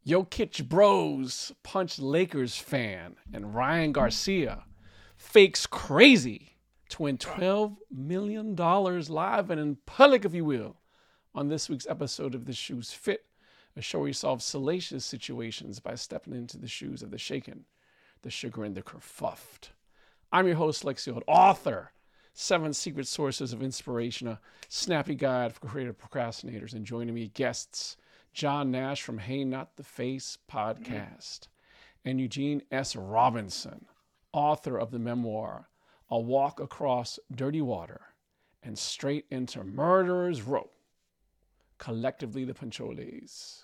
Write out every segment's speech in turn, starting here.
Jokic Bros punch Lakers fan, and Ryan Garcia fakes crazy to win $12 million live and in public, if you will, on this week's episode of The Shoes Fit, a show where you solve salacious situations by stepping into the shoes of the shaken, the chagrined, the kerfuffed. I'm your host, Lexi Hood, author, 7 Secret Sources of Inspiration, a snappy guide for creative procrastinators, and joining me, guests, John Nash from Hey Not the Face podcast, and Eugene S. Robinson, author of the memoir, A Walk Across Dirty Water and Straight into Murderer's Row, collectively the Pancholes.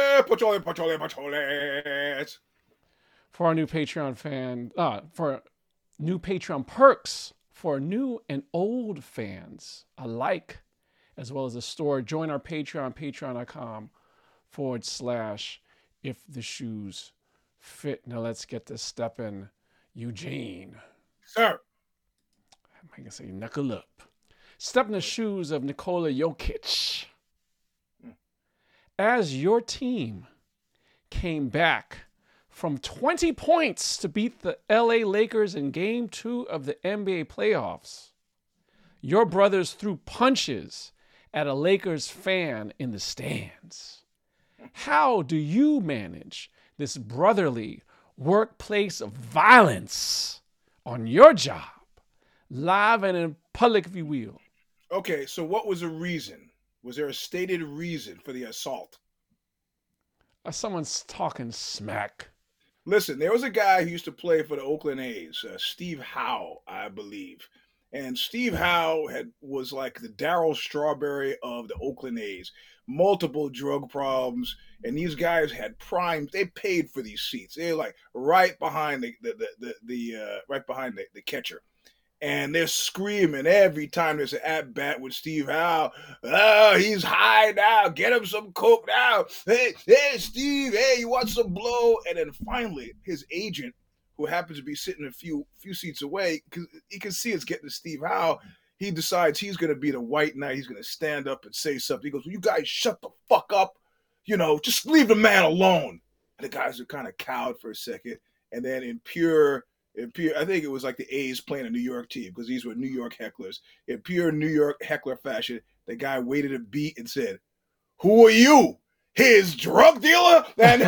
Pancholes. For our new Patreon for new Patreon perks for new and old fans alike, as well as the store, join our Patreon, patreon.com/if the shoes fit. Now let's get this stepping. Eugene. Sir. I'm going to say knuckle up. Step in the shoes of Nikola Jokic. As your team came back from 20 points to beat the LA Lakers in Game 2 of the NBA playoffs, your brothers threw punches at a Lakers fan in the stands. How do you manage this brotherly workplace of violence on your job, live and in public, if you will? Okay, so what was the reason? Was there a stated reason for the assault? Someone's talking smack. Listen, there was a guy who used to play for the Oakland A's, Steve Howe, I believe. And Steve Howe was like the Darryl Strawberry of the Oakland A's. Multiple drug problems, and these guys had prime. They paid for these seats. They're like right behind the catcher, and they're screaming every time there's an at bat with Steve Howe. Oh, he's high now. Get him some coke now. Hey, Steve. Hey, you want some blow? And then finally, his agent, who happens to be sitting a few seats away, because he can see it's getting to Steve Howe, he decides he's going to be the white knight. He's going to stand up and say something. He goes, well, you guys shut the fuck up. Just leave the man alone. And the guys are kind of cowed for a second. And then in pure, I think it was like the A's playing a New York team, because these were New York hecklers. In pure New York heckler fashion, the guy waited a beat and said, who are you? His drug dealer? And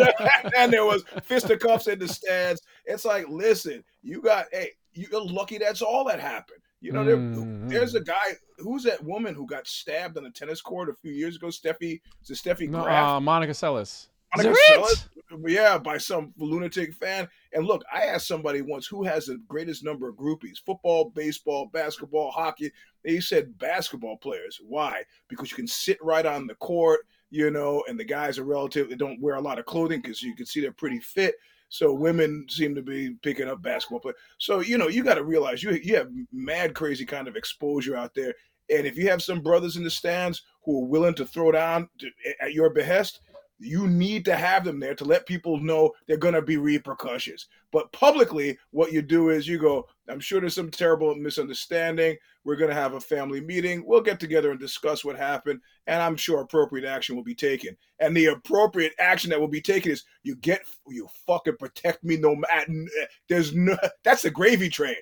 there was fisticuffs in the stands. It's like, listen, you're lucky that's all that happened. There's a guy, who's that woman who got stabbed on a tennis court a few years ago? Steffi Graf? Monica Seles. Monica Seles? Yeah, by some lunatic fan. And look, I asked somebody once who has the greatest number of groupies: football, baseball, basketball, hockey. They said basketball players. Why? Because you can sit right on the court, and the guys are relatively don't wear a lot of clothing because you can see they're pretty fit. So women seem to be picking up basketball players. So, you got to realize you have mad crazy kind of exposure out there. And if you have some brothers in the stands who are willing to throw down at your behest, you need to have them there to let people know they're going to be repercussions. But publicly, what you do is you go, I'm sure there's some terrible misunderstanding. We're going to have a family meeting. We'll get together and discuss what happened, and I'm sure appropriate action will be taken. And the appropriate action that will be taken is you fucking protect me no matter. That's a gravy train.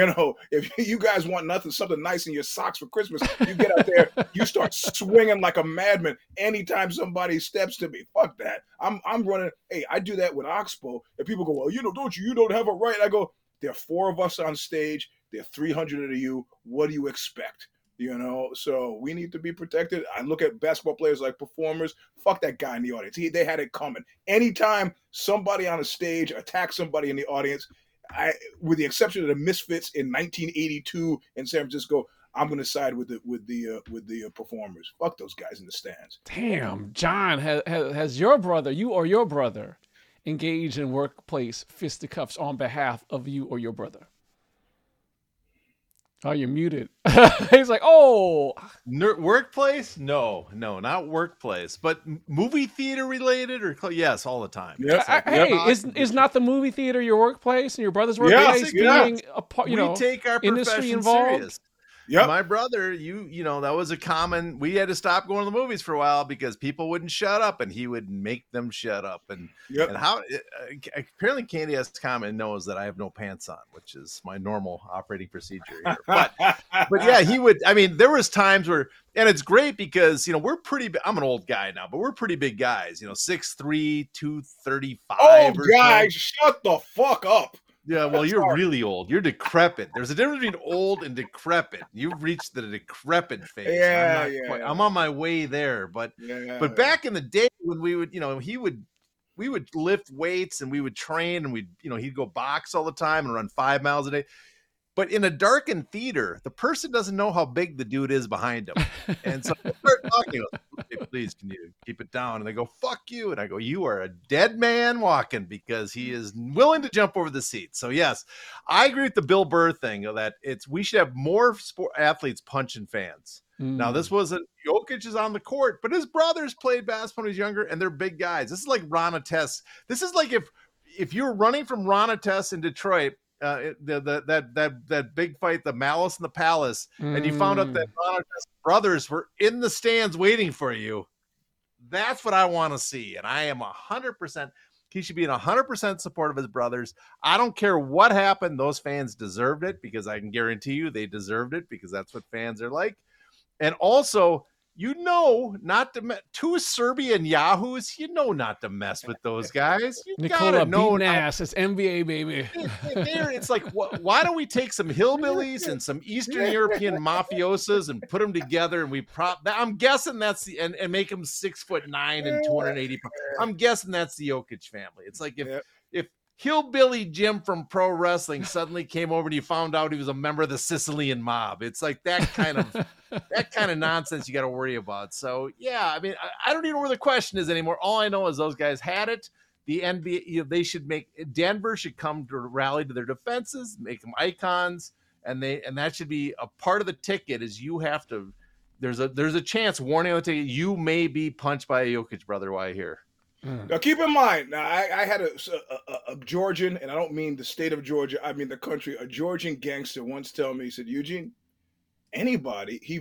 If you guys want something nice in your socks for Christmas, you get out there, you start swinging like a madman anytime somebody steps to me. Fuck that. I'm running. Hey, I do that with Oxbow, and people go, well, you don't have a right. I go, there are 4 of us on stage. There are 300 of you. What do you expect? So we need to be protected. I look at basketball players like performers. Fuck that guy in the audience. They had it coming. Anytime somebody on a stage attacks somebody in the audience, with the exception of the Misfits in 1982 in San Francisco, I'm going to side with the performers. Fuck those guys in the stands. Damn, John, has your brother engaged in workplace fisticuffs on behalf of you or your brother? Oh, you're muted. He's like, oh. Workplace? No, not workplace, but movie theater related yes, all the time. Yes, is not the movie theater your workplace and your brother's workplace being we take our industry profession involved? serious. Yep. My brother, that was a common. We had to stop going to the movies for a while because people wouldn't shut up, and he would make them shut up. And Yep. and how apparently Candy has common knows that I have no pants on, which is my normal operating procedure here. But yeah, he would. I mean, there was times where, and it's great because we're pretty. I'm an old guy now, but we're pretty big guys. 6'3", 235. Old guys, shut the fuck up. Yeah, well, you're really old. You're decrepit. There's a difference between old and decrepit. You've reached the decrepit phase. Yeah, I'm on my way there. But back in the day when we would, we would lift weights and we would train and he'd go box all the time and run 5 miles a day. But in a darkened theater, the person doesn't know how big the dude is behind him. And so I start talking, hey, please, can you keep it down? And they go, fuck you. And I go, you are a dead man walking, because he is willing to jump over the seat. So yes, I agree with the Bill Burr thing that we should have more athletes punching fans. Now, this wasn't Jokic is on the court, but his brothers played basketball when he was younger, and they're big guys. This is like Ron Artest. This is like if you were running from Ron Artest in Detroit, that big fight, the Malice in the Palace, and you found out that Ron Artest's brothers were in the stands waiting for you. That's what I want to see, and I am 100%. He should be in 100% support of his brothers. I don't care what happened; those fans deserved it, because I can guarantee you they deserved it, because that's what fans are like. And also, not to two Serbian yahoos, not to mess with those guys. You Nikola beating ass. It's NBA, baby. It's like, why don't we take some hillbillies and some Eastern European mafiosos and put them together, and I'm guessing that's and make them 6'9" and 280 pounds. I'm guessing that's the Jokic family. It's like if Hillbilly Jim from pro wrestling suddenly came over and you found out he was a member of the Sicilian mob. It's like that kind of nonsense you got to worry about. So yeah, I mean, I don't even know where the question is anymore. All I know is those guys had it. The NBA, Denver should come to rally to their defenses, make them icons, and that should be a part of the ticket. Is you have to. There's a chance, warning on the ticket, you may be punched by a Jokic brother while you're here. Now, keep in mind, now I had a Georgian, and I don't mean the state of Georgia, I mean the country, a Georgian gangster once tell me, he said, Eugene, anybody, he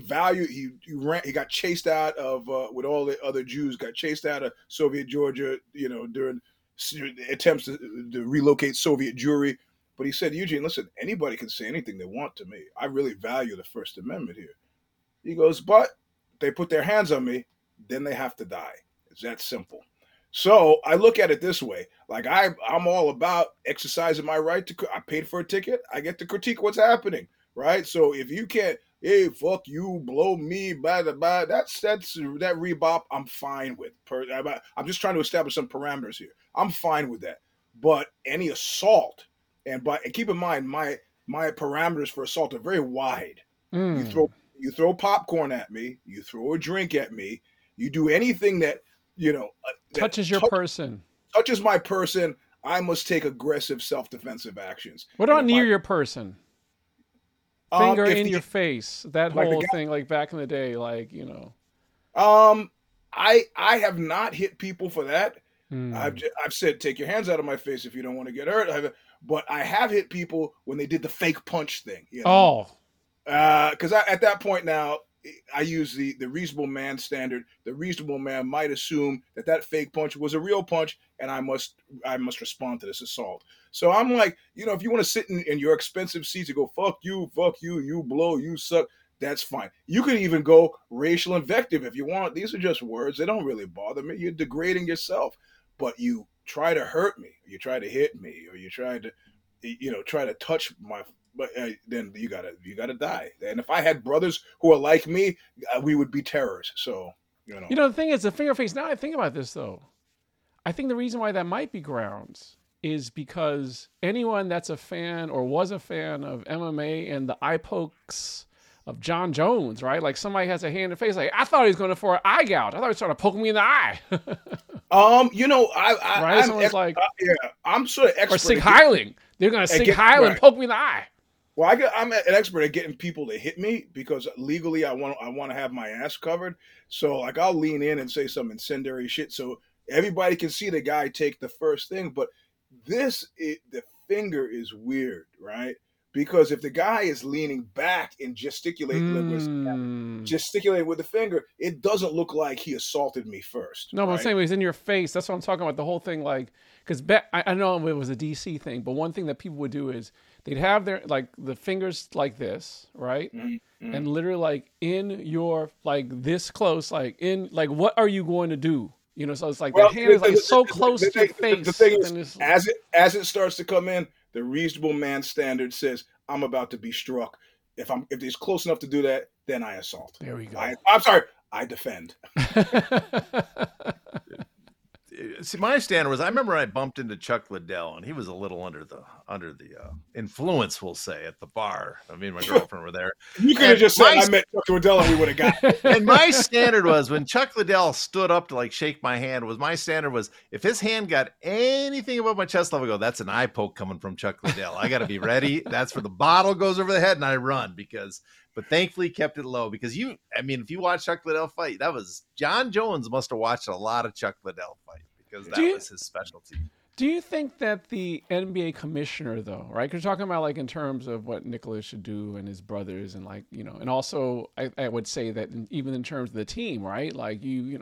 got chased out of, with all the other Jews, got chased out of Soviet Georgia, during attempts to relocate Soviet Jewry. But he said, Eugene, listen, anybody can say anything they want to me. I really value the First Amendment here. He goes, but they put their hands on me, then they have to die. It's that simple. So I look at it this way, like I'm all about exercising my right to, I paid for a ticket, I get to critique what's happening, right? So if you can't, hey, fuck you, blow me, blah, blah, blah, that rebop, I'm fine with. I'm just trying to establish some parameters here. I'm fine with that. But any assault, and keep in mind, my parameters for assault are very wide. You throw popcorn at me, you throw a drink at me, you do anything that, touches your person, touches my person, I must take aggressive self-defensive actions. What about near your person? Finger in your face, that whole thing, like back in the day, I have not hit people for that. I've said, take your hands out of my face if you don't want to get hurt. But I have hit people when they did the fake punch thing. Because at that point now, I use the reasonable man standard. The reasonable man might assume that fake punch was a real punch, and I must respond to this assault. So I'm like, if you want to sit in your expensive seats and go, fuck you, you blow, you suck, that's fine. You can even go racial invective if you want. These are just words. They don't really bother me. You're degrading yourself. But you try to hurt me, you try to hit me, or you try to touch my. But then you gotta die. And if I had brothers who are like me, we would be terrors. So the thing is, the finger face. Now I think about this though, I think the reason why that might be grounds is because anyone that's a fan or was a fan of MMA and the eye pokes of John Jones, right? Like somebody has a hand in the face. Like I thought he was going for an eye gougge. I thought he was trying to poke me in the eye. Right? Someone's like, I'm sort of expert. Or Sig Heiling. They're going to Sig Heil and poke me in the eye. Well, I'm an expert at getting people to hit me because legally I want to have my ass covered. So like I'll lean in and say some incendiary shit so everybody can see the guy take the first thing. But the finger is weird, right? Because if the guy is leaning back and gesticulating with the finger, it doesn't look like he assaulted me first. No, but I'm saying he's in your face. That's what I'm talking about. The whole thing, like, because I know it was a DC thing, but one thing that people would do is they'd have their like the fingers like this, right, and literally like in your like this close, like in like what are you going to do? You know, so it's like the hand is like so close to your face. The thing is, as it starts to come in, the reasonable man standard says, I'm about to be struck. If it's close enough to do that, then I assault. There we go. I'm sorry, I defend. See, my standard was I remember I bumped into Chuck Liddell, and he was a little under the influence, we'll say, at the bar. I mean, my girlfriend were there. You could have just said I met Chuck Liddell, and we would have got it. And my standard was when Chuck Liddell stood up to like shake my hand. My standard was if his hand got anything above my chest level, I go, that's an eye poke coming from Chuck Liddell. I got to be ready. That's where the bottle goes over the head, and I run But thankfully kept it low because if you watch Chuck Liddell fight, that was John Jones must have watched a lot of Chuck Liddell fight because that was his specialty. Do you think that the NBA commissioner, though, right? Because you're talking about like in terms of what Nicholas should do and his brothers, and like and also I would say that even in terms of the team, right? Like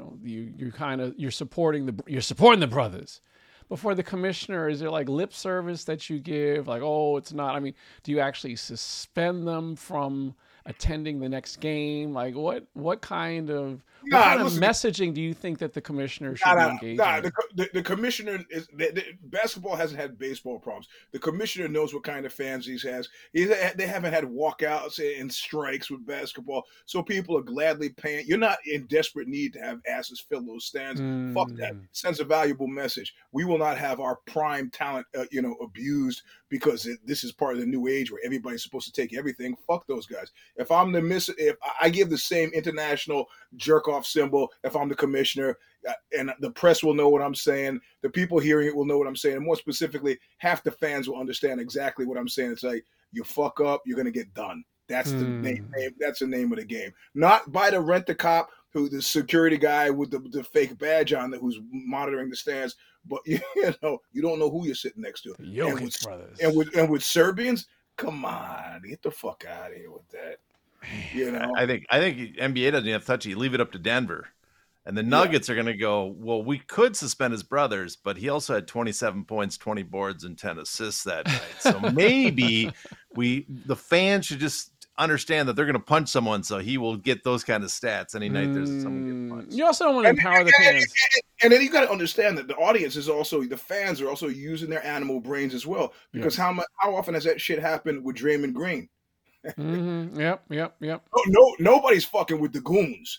you're supporting the brothers. Before the commissioner, is there like lip service that you give? Like, oh, it's not. I mean, do you actually suspend them from attending the next game? Like, what kind of messaging do you think that the commissioner should be engaging? The commissioner is basketball hasn't had baseball problems. The commissioner knows what kind of fans he has. They haven't had walkouts and strikes with basketball, so people are gladly paying. You're not in desperate need to have asses fill those stands. Fuck that. It sends a valuable message. We will not have our prime talent, abused because this is part of the new age where everybody's supposed to take everything. Fuck those guys. If I give the same international jerk off symbol, if I'm the commissioner, and the press will know what I'm saying, the people hearing it will know what I'm saying, and more specifically, half the fans will understand exactly what I'm saying. It's like, you fuck up, you're gonna get done. That's the name. That's the name of the game. Not by the rent-a-cop, who the security guy with the fake badge on, who's monitoring the stands. But you don't know who you're sitting next to. The Jokic brothers. And with Serbians, come on, get the fuck out of here with that. I think NBA doesn't have to touch it. You leave it up to Denver. And the Nuggets are going to go, well, we could suspend his brothers, but he also had 27 points, 20 boards, and 10 assists that night. So maybe the fans should just understand that they're going to punch someone, so he will get those kind of stats any night there's someone getting punched. You also don't want to empower the fans. And then you got to understand that the audience is also, the fans are also using their animal brains as well. Because how often has that shit happened with Draymond Green? Yep. No, nobody's fucking with the goons.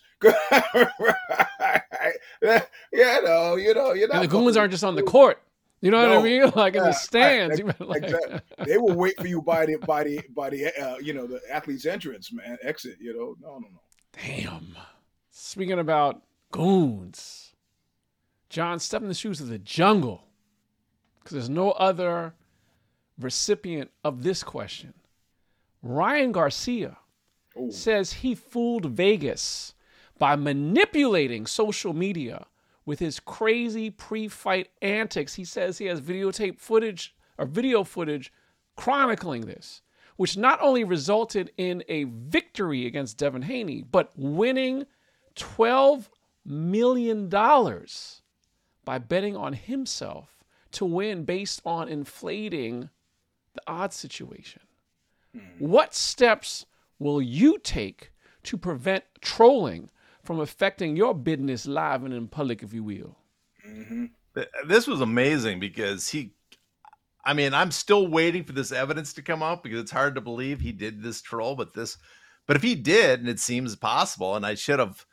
You're not. And the goons aren't just on the court. You know what I mean? Like in the stands. Exactly. They will wait for you by the athlete's entrance, man. Exit. No. Damn. Speaking about goons, John, step in the shoes of the jungle, because there's no other recipient of this question. Ryan Garcia says he fooled Vegas by manipulating social media with his crazy pre-fight antics. He says he has video footage chronicling this, which not only resulted in a victory against Devin Haney, but winning $12 million by betting on himself to win based on inflating the odds situation. What steps will you take to prevent trolling from affecting your business live and in public, if you will? This was amazing because I'm still waiting for this evidence to come out because it's hard to believe he did this troll, but if he did, and it seems possible, and I should have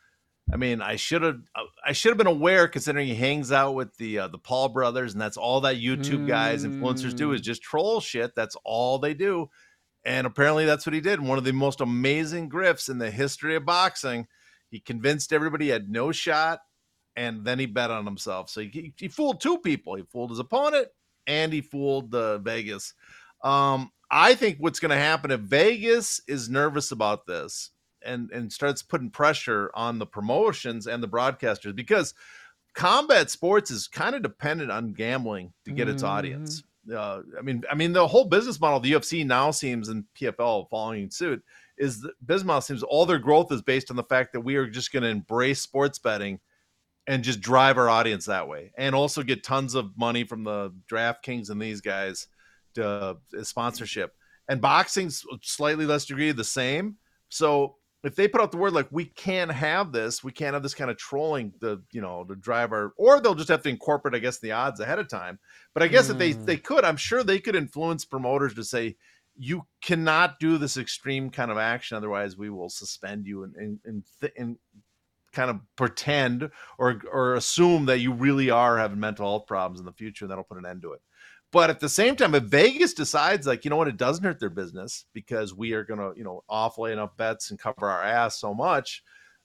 been aware, considering he hangs out with the Paul brothers, and that's all that YouTube guys, influencers do is just troll shit. That's all they do. And apparently that's what he did. One of the most amazing grifts in the history of boxing. He convinced everybody he had no shot, and then he bet on himself. So he fooled two people. He fooled his opponent, and he fooled Vegas. I think what's going to happen if Vegas is nervous about this and starts putting pressure on the promotions and the broadcasters, because combat sports is kind of dependent on gambling to get its audience. I mean, the whole business model, the UFC now seems, and PFL following suit, is the business model seems all their growth is based on the fact that we are just going to embrace sports betting and just drive our audience that way, and also get tons of money from the DraftKings and these guys to sponsorship. And boxing's slightly less degree the same. So if they put out the word like we can't have this kind of trolling to drive our, or they'll just have to incorporate, I guess, the odds ahead of time. But I guess if they could, I'm sure they could influence promoters to say, you cannot do this extreme kind of action, otherwise we will suspend you and kind of pretend or assume that you really are having mental health problems in the future, and that'll put an end to it. But at the same time, if Vegas decides, like, you know what, it doesn't hurt their business because we are going to, offlay enough bets and cover our ass so much,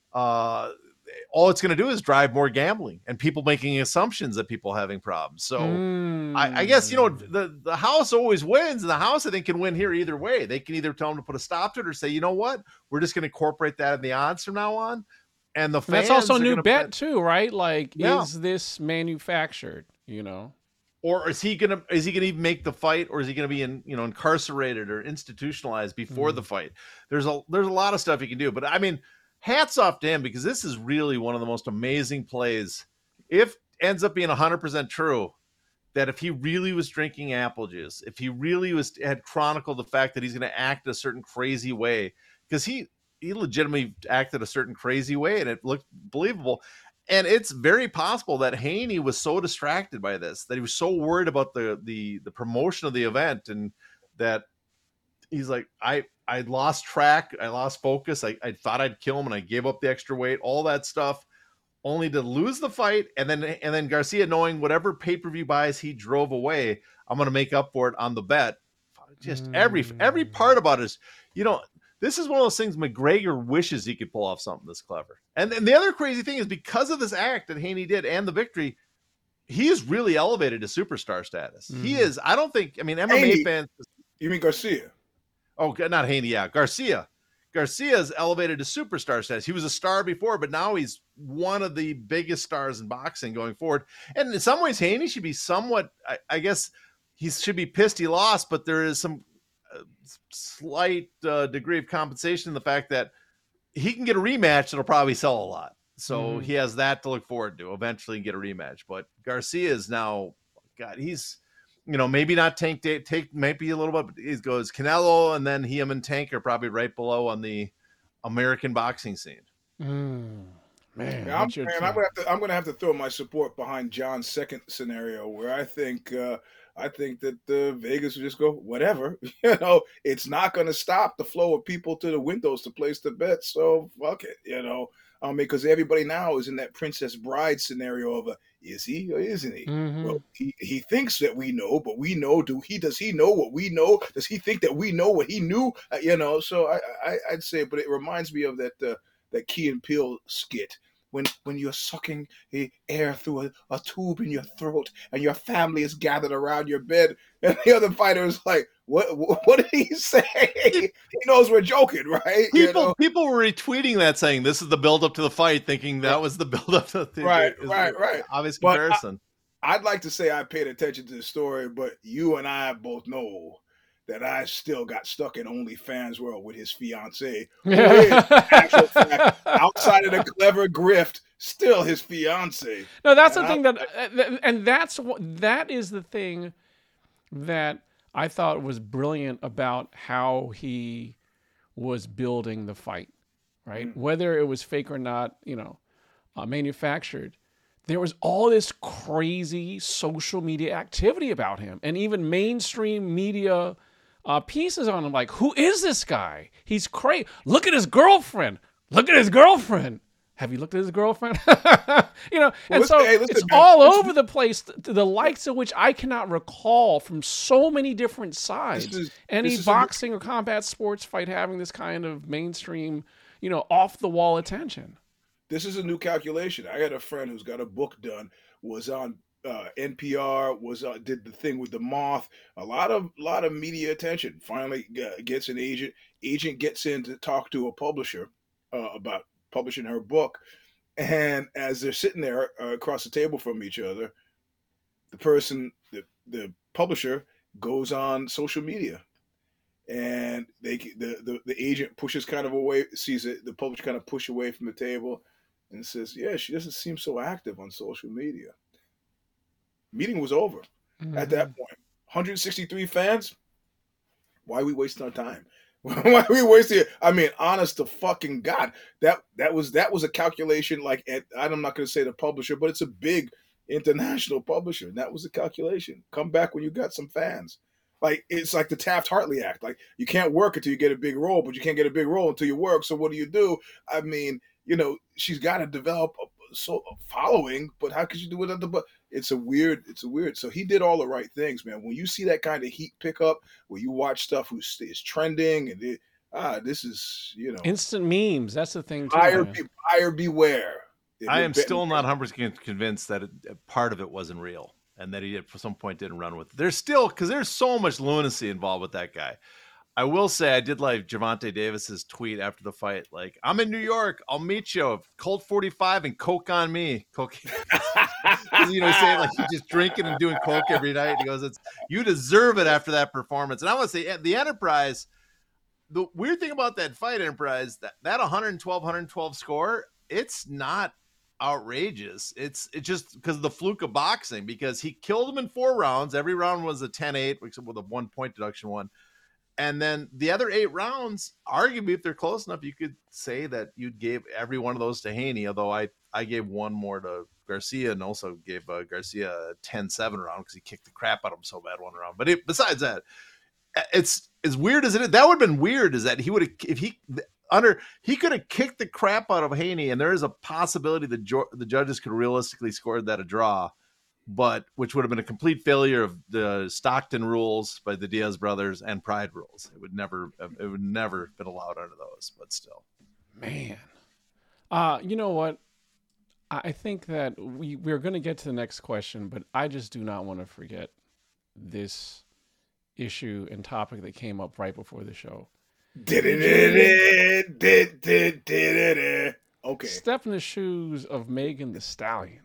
all it's going to do is drive more gambling and people making assumptions that people are having problems. So I guess, the house always wins, and the house, I think, can win here either way. They can either tell them to put a stop to it or say, you know what, we're just going to incorporate that in the odds from now on. And the fans, that's also a new bet too, right? Like, is this manufactured, Or is he gonna even make the fight, or is he gonna be incarcerated or institutionalized before the fight? There's a lot of stuff he can do, but I mean, hats off to him, because this is really one of the most amazing plays. If ends up being 100% true, that if he really was drinking apple juice, if he really had chronicled the fact that he's going to act a certain crazy way, because he legitimately acted a certain crazy way and it looked believable. And it's very possible that Haney was so distracted by this, that he was so worried about the promotion of the event, and that he's like, I lost track, I lost focus, I thought I'd kill him, and I gave up the extra weight, all that stuff, only to lose the fight. And then Garcia, knowing whatever pay-per-view buys he drove away, I'm going to make up for it on the bet. Just every part about it is, this is one of those things McGregor wishes he could pull off something this clever. And the other crazy thing is, because of this act that Haney did and the victory, he is really elevated to superstar status. He is, I don't think, MMA fans. You mean Garcia? Oh, not Haney. Yeah. Garcia is elevated to superstar status. He was a star before, but now he's one of the biggest stars in boxing going forward. And in some ways, Haney should be somewhat, I guess he should be pissed he lost, but there is some slight degree of compensation in the fact that he can get a rematch that'll probably sell a lot. So he has that to look forward to, eventually get a rematch. But Garcia is now, God, he's, maybe not Tank, maybe a little bit, but he goes Canelo, and then him and Tank are probably right below on the American boxing scene. Man, I'm going to have to throw my support behind John's second scenario, where I think that Vegas will just go, whatever, it's not going to stop the flow of people to the windows to place the bets. So fuck it, because everybody now is in that Princess Bride scenario of is he or isn't he? Well, he thinks that we know, but we know, does he know what we know? Does he think that we know what he knew? So I'd say, but it reminds me of that Key and Peele skit. When you're sucking the air through a tube in your throat and your family is gathered around your bed, and the other fighter is like, what did he say? He knows we're joking, right? People were retweeting that, saying this is the build up to the fight, thinking that was the build up to the right. Obvious comparison. I'd like to say I paid attention to the story, but you and I both know that I still got stuck in OnlyFans world with his fiance. Actual fact, outside of the clever grift, still his fiance. No, that's the thing that is the thing that I thought was brilliant about how he was building the fight, right? Whether it was fake or not, manufactured. There was all this crazy social media activity about him, and even mainstream media pieces on him, like, who is this guy? He's crazy. Look at his girlfriend. Have you looked at his girlfriend? It's all over the place, the likes of which I cannot recall from so many different sides. Any boxing or combat sports fight having this kind of mainstream, off the wall attention. This is a new calculation. I had a friend who's got a book done, was on NPR, did the thing with the Moth, a lot of media attention. Finally gets an agent. Agent gets in to talk to a publisher about publishing her book, and as they're sitting there across the table from each other, the publisher goes on social media, and the agent pushes kind of away, sees it, the publisher kind of push away from the table, and says, "Yeah, she doesn't seem so active on social media." Meeting was over at that point. 163 fans. Why are we wasting our time? Why are we wasting it? I mean, honest to fucking God, that was a calculation. Like, I'm not going to say the publisher, but it's a big international publisher, and that was a calculation. Come back when you got some fans. Like, it's like the Taft-Hartley Act. Like, you can't work until you get a big role, but you can't get a big role until you work. So what do? I mean, she's got to develop a following, but how could you do it? But it's a weird. So he did all the right things, man. When you see that kind of heat pickup, where you watch stuff is trending, and this is instant memes. That's the thing too. Buyer beware. I am still not 100% convinced that part of it wasn't real, and that he at some point didn't run with it. There's still, because there's so much lunacy involved with that guy. I will say I did like Gervonta Davis's tweet after the fight. Like, I'm in New York. I'll meet you. Colt 45 and Coke on me. Coke. He's saying like he's just drinking and doing Coke every night. He goes, you deserve it after that performance. And I want to say the Enterprise, the weird thing about that fight, Enterprise, that 112 score, it's not outrageous. It's just because of the fluke of boxing, because he killed him in 4 rounds. Every round was a 10-8, except with a 1-point deduction one. And then the other 8 rounds, arguably, if they're close enough, you could say that you gave every one of those to Haney, although I gave one more to Garcia, and also gave Garcia a 10-7 round because he kicked the crap out of him so bad one round. But besides that, it's as weird as it is. That would have been weird, is that he would have, if he could have kicked the crap out of Haney, and there is a possibility that the judges could realistically score that a draw, but which would have been a complete failure of the Stockton rules by the Diaz brothers and Pride rules. It would never have been allowed under those, but still. Man. You know what? I think that we're going to get to the next question, but I just do not want to forget this issue and topic that came up right before the show. Okay. Step in the shoes of Megan Thee Stallion.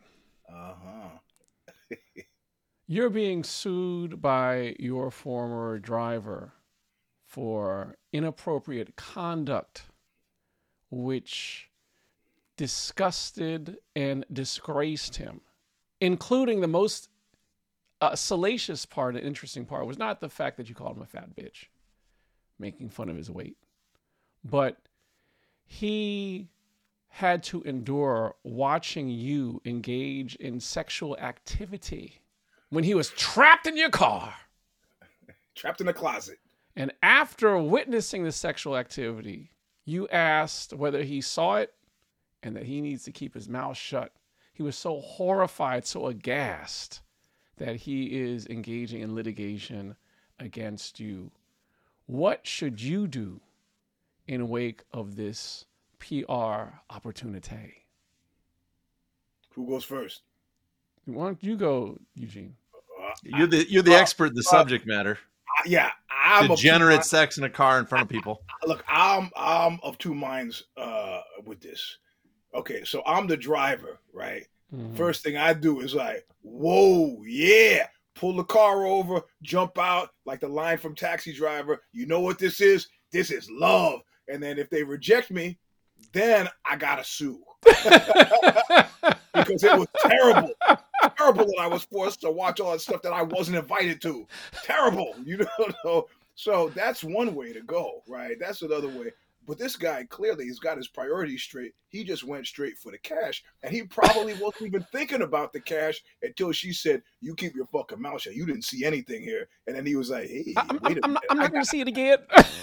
You're being sued by your former driver for inappropriate conduct, which disgusted and disgraced him, including the most salacious part and interesting part was not the fact that you called him a fat bitch, making fun of his weight, but he had to endure watching you engage in sexual activity when he was trapped in your car. Trapped in a closet. And after witnessing the sexual activity, you asked whether he saw it and that he needs to keep his mouth shut. He was so horrified, so aghast that he is engaging in litigation against you. What should you do in wake of this PR opportunity? Who goes first? Why don't you go, Eugene? You're the expert in the subject matter. Yeah, degenerate sex in a car in front of people. Look, I'm of two minds with this. Okay, so I'm the driver, right? Mm-hmm. First thing I do is like, whoa, yeah, pull the car over, jump out, like the line from Taxi Driver. You know what this is? This is love. And then if they reject me, then I gotta sue. Because it was terrible. Terrible that I was forced to watch all that stuff that I wasn't invited to. Terrible, you know. So that's one way to go, right? That's another way. But this guy, clearly, he's got his priorities straight. He just went straight for the cash. And he probably wasn't even thinking about the cash until she said, you keep your fucking mouth shut. You didn't see anything here. And then he was like, hey, I'm not going to see it again.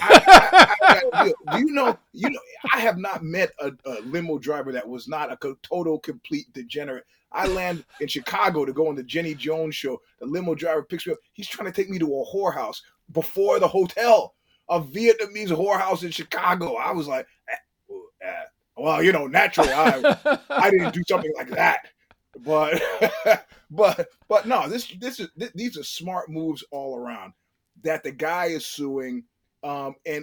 You know, I have not met a limo driver that was not a total, complete degenerate. I land in Chicago to go on the Jenny Jones show. The limo driver picks me up. He's trying to take me to a whorehouse before the hotel. A Vietnamese whorehouse in Chicago. I was like, well, you know, naturally, I didn't do something like that. But no, these are smart moves all around. That the guy is suing, and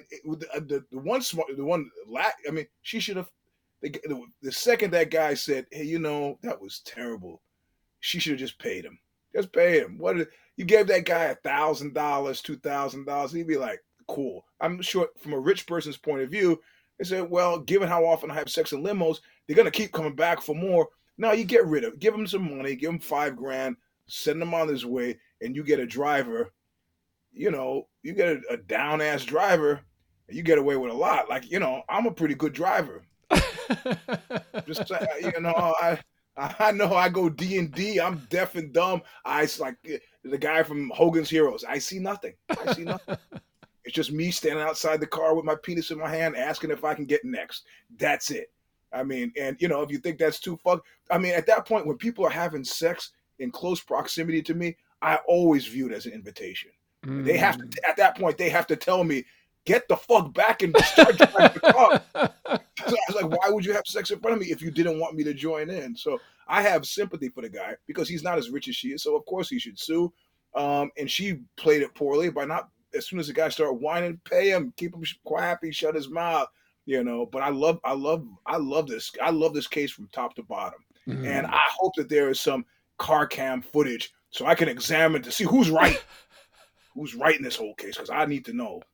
she should have. The second that guy said, hey, you know, that was terrible, she should have just paid him. Just pay him. You gave that guy $1,000, $2,000, he'd be like, cool. I'm sure from a rich person's point of view, they said, well, given how often I have sex in limos, they're gonna keep coming back for more. No, you get rid of. Give him some money. Give him $5,000. Send him on his way, and you get a driver. You know, you get a down ass driver, and you get away with a lot. Like, you know, I'm a pretty good driver. Just you know, I know I go D&D. I'm deaf and dumb. I like the guy from Hogan's Heroes. I see nothing. It's just me standing outside the car with my penis in my hand, asking if I can get next. That's it. I mean, and you know, if you think that's too I mean, at that point, when people are having sex in close proximity to me, I always view it as an invitation. They have to, at that point, they have to tell me, get the fuck back and start driving the car. So I was like, why would you have sex in front of me if you didn't want me to join in? So I have sympathy for the guy because he's not as rich as she is. So of course he should sue. And she played it poorly by not, as soon as the guy started whining, pay him, keep him happy, shut his mouth, you know. But I love this. I love this case from top to bottom. And I hope that there is some car cam footage so I can examine to see who's right. Who's right in this whole case? Because I need to know.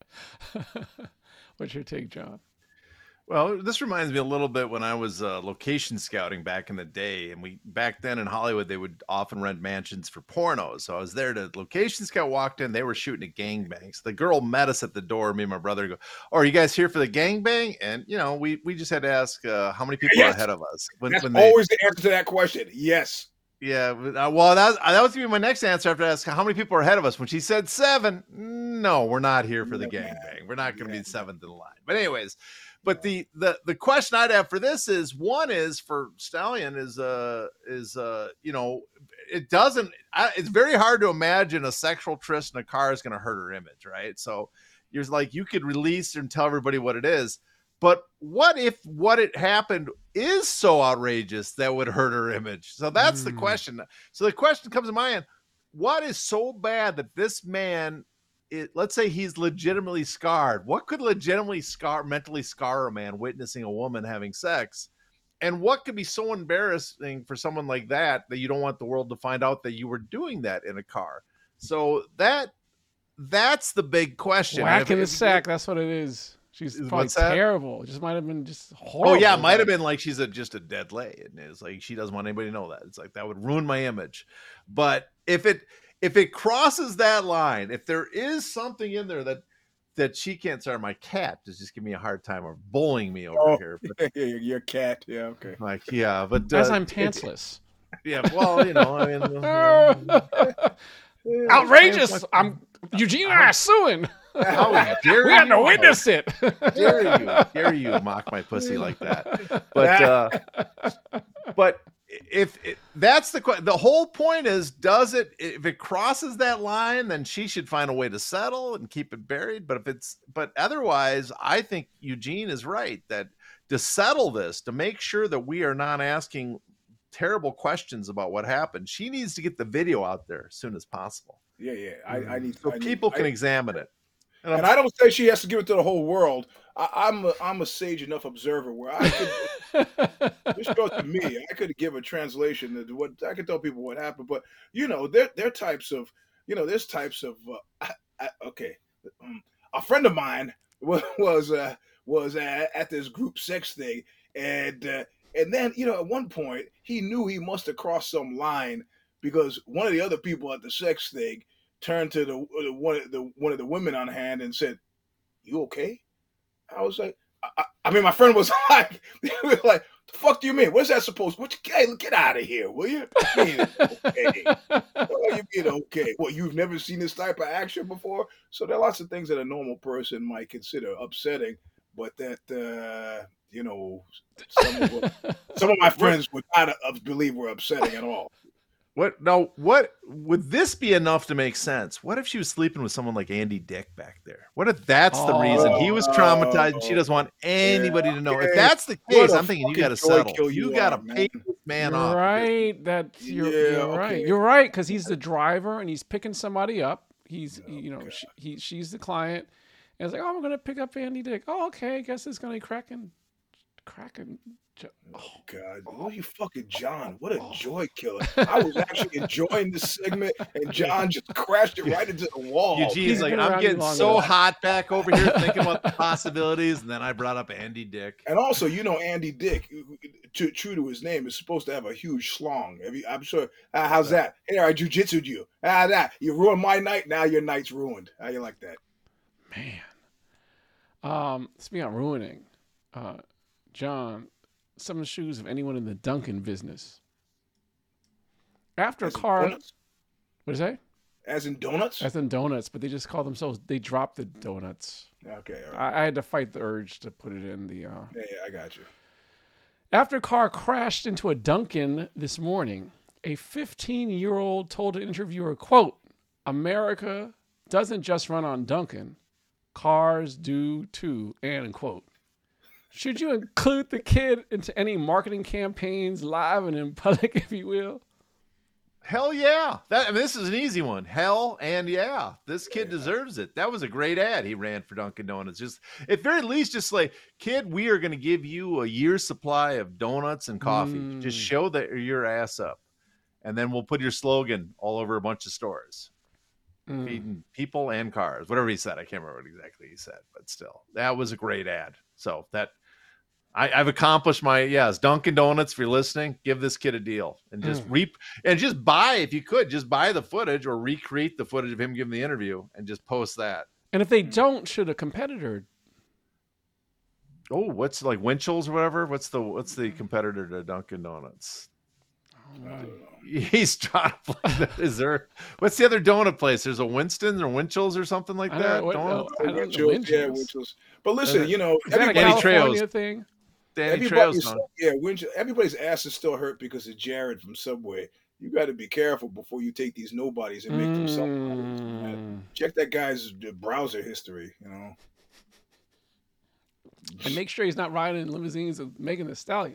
What's your take, John? Well, this reminds me a little bit when I was location scouting back in the day, and back then in Hollywood, they would often rent mansions for pornos. So I was there to location scout, walked in, they were shooting a gangbang. So the girl met us at the door, me and my brother go, "Oh, are you guys here for the gangbang?" And, you know, we just had to ask how many people are ahead of us. That's always the answer to that question. Yes. Yeah, well, that was going to be my next answer after I asked how many people are ahead of us. When she said 7, no, we're not here for the gangbang. We're not going to be 7th in line. But anyways, but the question I'd have for this is, one is for Stallion is you know, it's very hard to imagine a sexual tryst in a car is going to hurt her image, right? So you're like, you could release and tell everybody what it is. But what if what it happened is so outrageous that would hurt her image? So that's the question. So the question comes to mind: what is so bad that this man, let's say he's legitimately scarred? What could legitimately mentally scar a man witnessing a woman having sex? And what could be so embarrassing for someone like that you don't want the world to find out that you were doing that in a car? So that's the big question. Whack in the sack. That's what it is. She's probably terrible. It just might have been just horrible. Oh yeah, it might have been like she's just a dead lay, and it's like she doesn't want anybody to know that. It's like that would ruin my image. But if it crosses that line, if there is something in there that she can't. Sorry, my cat is just giving me a hard time or bullying me over here. But, your cat, yeah, okay. Like but as I'm pantsless. Yeah, well, you know, I mean, outrageous! Eugene and I are suing. How dare we had to witness it. Dare you mock my pussy like that? But if that's the whole point is, if it crosses that line, then she should find a way to settle and keep it buried. But otherwise, I think Eugene is right that to settle this, to make sure that we are not asking terrible questions about what happened, she needs to get the video out there as soon as possible. Yeah. I need people can examine it. And I don't say she has to give it to the whole world. I'm a sage enough observer where I could. This goes to me. I could give a translation of what I could tell people what happened. But you know, there are types of, you know, there's types of. Okay, a friend of mine was at this group sex thing, and then, you know, at one point he knew he must have crossed some line because one of the other people at the sex thing turned to one of the women on hand and said, "You okay?" I was like, I mean, my friend was like, the fuck do you mean? What's that supposed to? Hey, get out of here, will you? Okay. What you mean okay? Well, you've never seen this type of action before? So there are lots of things that a normal person might consider upsetting, but that, you know, some of my friends would not believe were upsetting at all. What would this be enough to make sense? What if she was sleeping with someone like Andy Dick back there? What if that's the reason he was traumatized and she doesn't want anybody to know? Okay. If that's the case, I'm thinking you got to settle. You got to pay this man off. Right. You're right. You're right, because he's the driver and he's picking somebody up. He's she's the client. And it's like, oh, I'm going to pick up Andy Dick. Oh, okay. I guess it's going to be cracking Oh God! Oh, you fucking John! What a joy killer! I was actually enjoying this segment, and John just crashed it right into the wall. Eugene's like, I'm getting so hot back over here thinking about the possibilities, and then I brought up Andy Dick. And also, Andy Dick, true to his name, is supposed to have a huge schlong. I'm sure. How's that? Hey, I jujitsu'd you. That you ruined my night. Now your night's ruined. How you like that? Man. Speaking of ruining, John. Some of the shoes of anyone in the Dunkin' business. After a car, what is that? As in donuts? As in donuts, but they just call themselves. They dropped the donuts. Okay, all right. I had to fight the urge to put it in the. Yeah, I got you. After a car crashed into a Dunkin' this morning, a 15-year-old told an interviewer, "Quote: America doesn't just run on Dunkin', cars do too." End quote. Should you include the kid into any marketing campaigns, live and in public, if you will? Hell yeah. This is an easy one. Hell and yeah. This kid deserves it. That was a great ad he ran for Dunkin' Donuts. Just at very least, just like, kid, we are going to give you a year's supply of donuts and coffee. Just show that your ass up. And then we'll put your slogan all over a bunch of stores. Feeding people and cars. Whatever he said. I can't remember what exactly he said, but still. That was a great ad. So that I've accomplished my Dunkin' Donuts. If you're listening, give this kid a deal and just buy, if you could, just buy the footage or recreate the footage of him giving the interview and just post that. And if they don't, should a competitor? Oh, what's like Winchell's or whatever? What's the competitor to Dunkin' Donuts? He's trying to play. Is there? What's the other donut place? There's a Winston or Winchell's or something like that. Winchell's. But listen, Danny Trejo's thing. Everybody's ass is still hurt because of Jared from Subway. You got to be careful before you take these nobodies and make them something. Check that guy's browser history. And make sure he's not riding in limousines and making the stallion.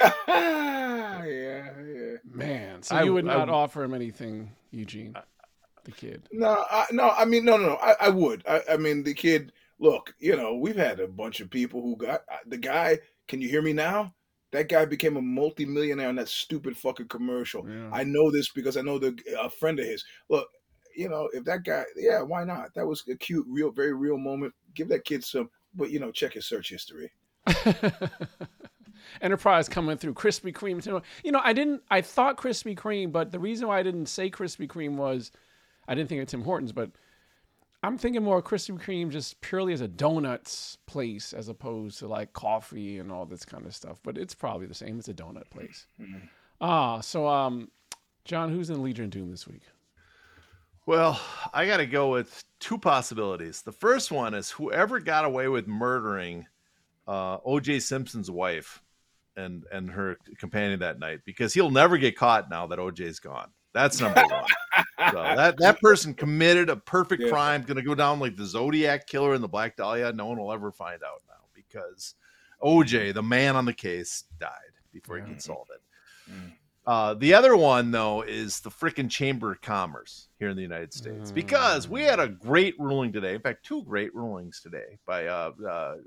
Yeah. Man, so you would not offer him anything, Eugene, the kid? No. I would. I mean, the kid. Look, we've had a bunch of people who got the guy. Can you hear me now? That guy became a multimillionaire on that stupid fucking commercial. Yeah. I know this because I know a friend of his. Look, if that guy, why not? That was a cute, very real moment. Give that kid some. But, check his search history. Enterprise coming through. Krispy Kreme. I thought Krispy Kreme, but the reason why I didn't say Krispy Kreme was I didn't think of Tim Hortons, but I'm thinking more Krispy Kreme just purely as a donuts place as opposed to like coffee and all this kind of stuff. But it's probably the same. It's a donut place. So John, who's in Legion of Doom this week? Well, I got to go with two possibilities. The first one is whoever got away with murdering O.J. Simpson's wife and her companion that night, because he'll never get caught now that O.J.'s gone. That's number one. So that person committed a perfect crime, going to go down like the Zodiac Killer and the Black Dahlia. No one will ever find out now because O.J., the man on the case, died before he could solve it. The other one, though, is the frickin' Chamber of Commerce here in the United States, because we had a great ruling today. In fact, two great rulings today by the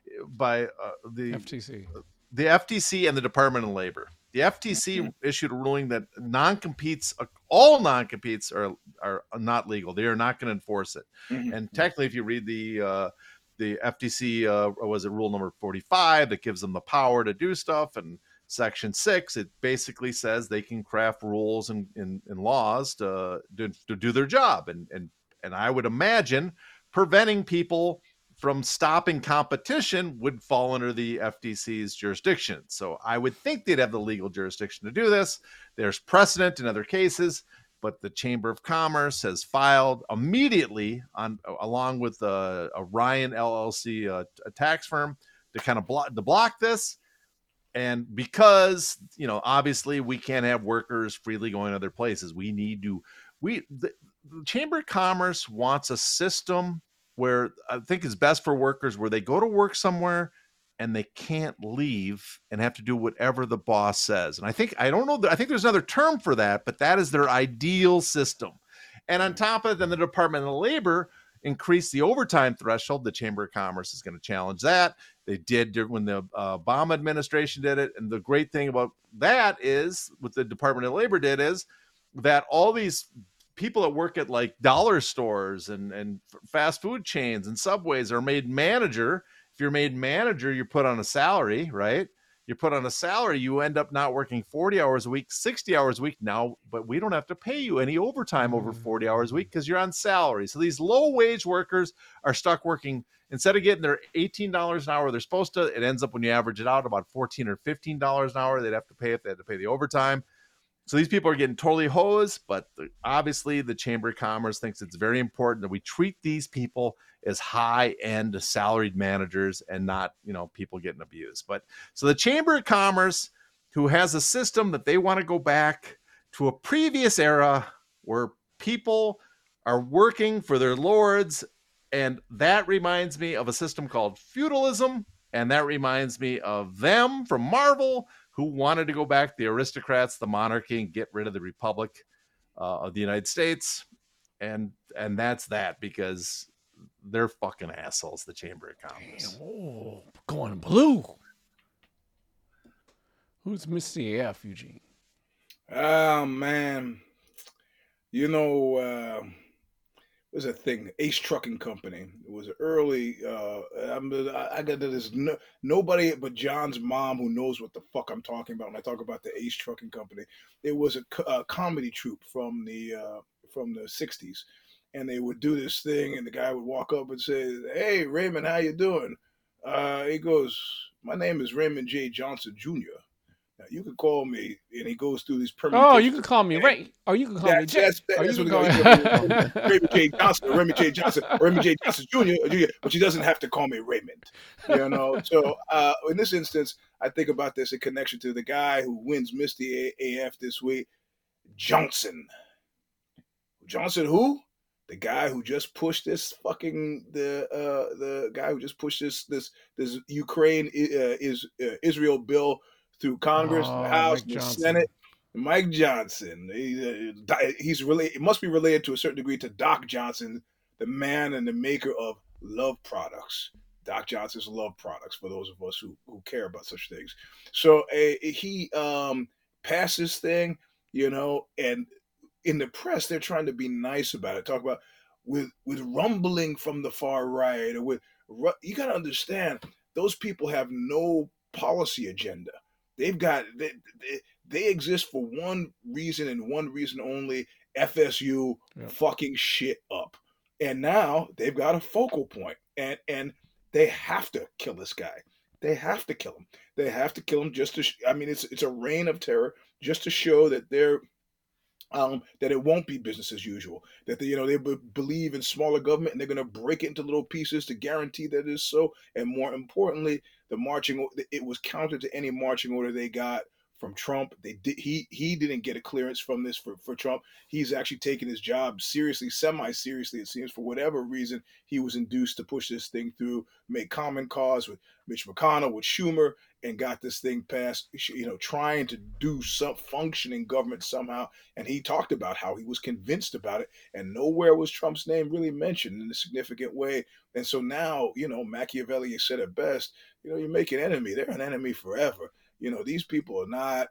FTC. The FTC and the Department of Labor. The FTC issued a ruling that all non-competes are not legal. They are not going to enforce it. And technically, if you read the FTC, was it rule number 45 that gives them the power to do stuff, and Section 6, it basically says they can craft rules and laws to do their job. And I would imagine preventing people from stopping competition would fall under the FTC's jurisdiction. So I would think they'd have the legal jurisdiction to do this. There's precedent in other cases, but the Chamber of Commerce has filed immediately along with a Ryan LLC, a tax firm, to kind of block this. And because, obviously we can't have workers freely going other places. The Chamber of Commerce wants a system where I think is best for workers, where they go to work somewhere and they can't leave and have to do whatever the boss says. And I think there's another term for that, but that is their ideal system. And on top of it, then the Department of Labor increased the overtime threshold. The Chamber of Commerce is going to challenge that. They did when the Obama administration did it. And the great thing about that is what the Department of Labor did is that all these people that work at like dollar stores and fast food chains and Subways are made manager. If you're made manager, you're put on a salary, right? You're put on a salary. You end up not working 40 hours a week, 60 hours a week now, but we don't have to pay you any overtime over 40 hours a week because you're on salary. So these low wage workers are stuck working. Instead of getting their $18 an hour they're supposed to, it ends up when you average it out about $14 or $15 an hour. They'd have to pay if they had to pay the overtime. So these people are getting totally hosed, but obviously the Chamber of Commerce thinks it's very important that we treat these people as high-end salaried managers and not, people getting abused. But so the Chamber of Commerce, who has a system that they want to go back to a previous era where people are working for their lords, and that reminds me of a system called feudalism, and that reminds me of them from Marvel, who wanted to go back to the aristocrats, the monarchy, and get rid of the Republic of the United States. And that's that, because they're fucking assholes, the Chamber of Commerce. Oh, going blue. Who's Missy F, Eugene? Oh, man. There's a thing, Ace Trucking Company. It was early. I got this. Nobody but John's mom who knows what the fuck I'm talking about when I talk about the Ace Trucking Company. It was a comedy troupe from the 60s, and they would do this thing, and the guy would walk up and say, "Hey, Raymond, how you doing?" He goes, "My name is Raymond J. Johnson Jr. Now, you can call me," and he goes through these permutations. Oh, you can call me Ray, or you can call me Jay. That's what Raymond J. Johnson, or Raymond J. Johnson, or Raymond J. Johnson Jr., but she doesn't have to call me Raymond. So in this instance, I think about this in connection to the guy who wins Misty AF this week, Johnson. Johnson who? The guy who just pushed this fucking the guy who just pushed this Ukraine Israel bill through Congress, the House, the Senate. Mike Johnson. He's really, it must be related to a certain degree to Doc Johnson, the man and the maker of Love Products. Doc Johnson's Love Products, for those of us who care about such things. So he passed this thing, and in the press they're trying to be nice about it. Talk about with rumbling from the far right, or you got to understand, those people have no policy agenda. They've got they exist for one reason and one reason only: FSU fucking shit up. And now they've got a focal point, and they have to kill this guy. They have to kill him. They have to kill him just to. It's a reign of terror just to show that they're. That it won't be business as usual. That they believe in smaller government, and they're going to break it into little pieces to guarantee that it is so. And more importantly, it was counter to any marching order they got from Trump. He didn't get a clearance from this for Trump. He's actually taken his job seriously, semi-seriously, it seems. For whatever reason, he was induced to push this thing through, make common cause with Mitch McConnell, with Schumer, and got this thing passed, trying to do some functioning government somehow. And he talked about how he was convinced about it, and nowhere was Trump's name really mentioned in a significant way. And so now, Machiavelli said it best, you make an enemy, they're an enemy forever. These people are not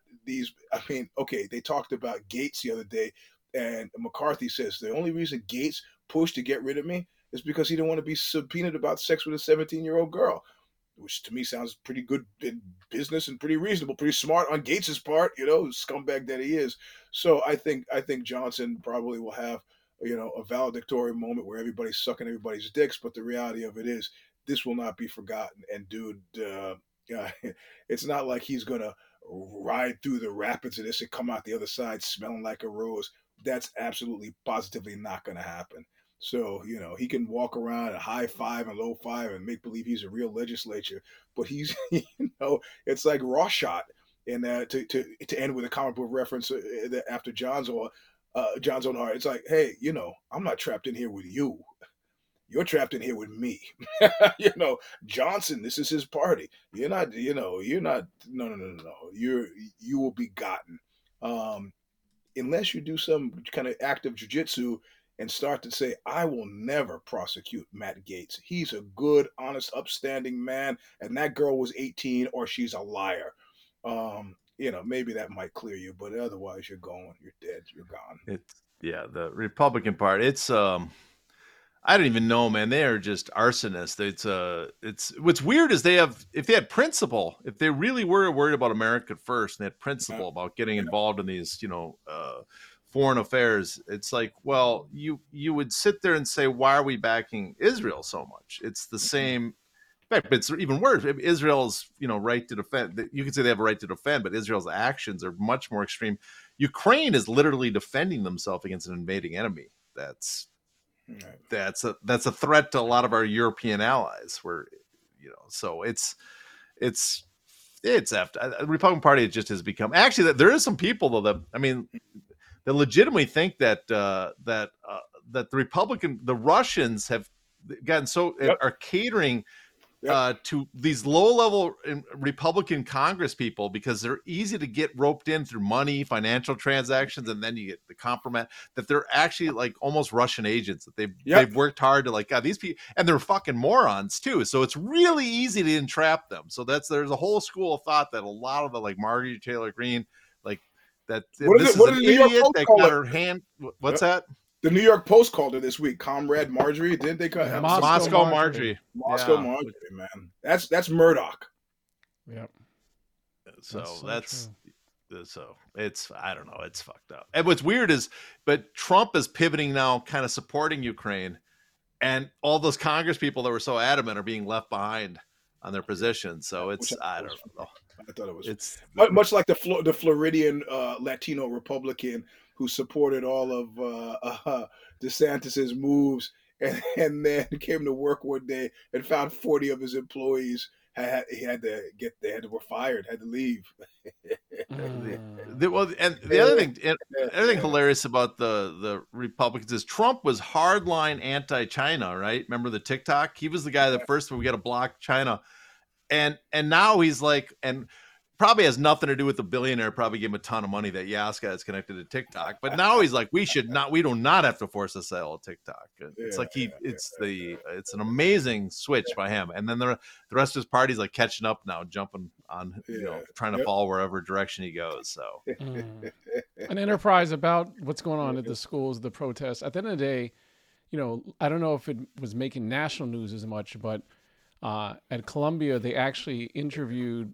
they talked about Gates the other day, and McCarthy says the only reason Gates pushed to get rid of me is because he didn't want to be subpoenaed about sex with a 17-year-old girl, which to me sounds pretty good in business and pretty reasonable, pretty smart on Gates's part, scumbag that he is. So I think Johnson probably will have, a valedictorian moment where everybody's sucking everybody's dicks, but the reality of it is this will not be forgotten. And dude, it's not like he's gonna ride through the rapids of this and come out the other side smelling like a rose. That's absolutely positively not gonna happen. So, he can walk around at high five and low five and make believe he's a real legislature, but he's, it's like Rorschach. And to end with a comic book reference after John's own heart, it's like, hey, I'm not trapped in here with you. You're trapped in here with me. Johnson, this is his party. You're not, no. You will be gotten. Unless you do some kind of act of jujitsu and start to say, I will never prosecute Matt Gaetz. He's a good, honest, upstanding man, and that girl was 18 or she's a liar. Maybe that might clear you, but otherwise you're dead, you're gone. The Republican Party, I don't even know, man. They are just arsonists. It's what's weird is if they had principle, if they really were worried about America first and they had principle about getting involved in these, foreign affairs, it's like, well, you would sit there and say, why are we backing Israel so much? It's the same. In fact, it's even worse. Israel's, right to defend. You could say they have a right to defend, but Israel's actions are much more extreme. Ukraine is literally defending themselves against an invading enemy. That's a threat to a lot of our European allies. So it's after the Republican Party just has become. Actually, there is some people though that legitimately think that the Russians have gotten are catering to these low-level Republican Congress people because they're easy to get roped in through money, financial transactions, and then you get the compromise that they're actually like almost Russian agents, that they've worked hard to these people, and they're fucking morons too. So it's really easy to entrap them. So there's a whole school of thought that a lot of the Marjorie Taylor Greene, that this is an idiot that got her hand. What's that? The New York Post called her this week, Comrade Marjorie. Didn't they call her Moscow Marjorie? Moscow Marjorie, man. That's Murdoch. Yep. So it's I don't know. It's fucked up. And what's weird is, but Trump is pivoting now, kind of supporting Ukraine, and all those Congress people that were so adamant are being left behind on their positions. So I don't know. I thought it's much like the Floridian Latino Republican who supported all of DeSantis's moves, and then came to work one day and found 40 of his employees were fired, had to leave. Well, and the other thing hilarious about the Republicans is Trump was hardline anti-China, right? Remember the TikTok? He was the guy that first we got to block China, and now he's like, and probably has nothing to do with the billionaire probably gave him a ton of money that Yaska is connected to TikTok, but now he's like, we do not have to force a sale of TikTok. It's it's an amazing switch by him, and then the rest of his party's like catching up now, jumping on trying to follow wherever direction he goes. So an enterprise about what's going on at the schools, the protests. At the end of the day, I don't know if it was making national news as much, but at Columbia they actually interviewed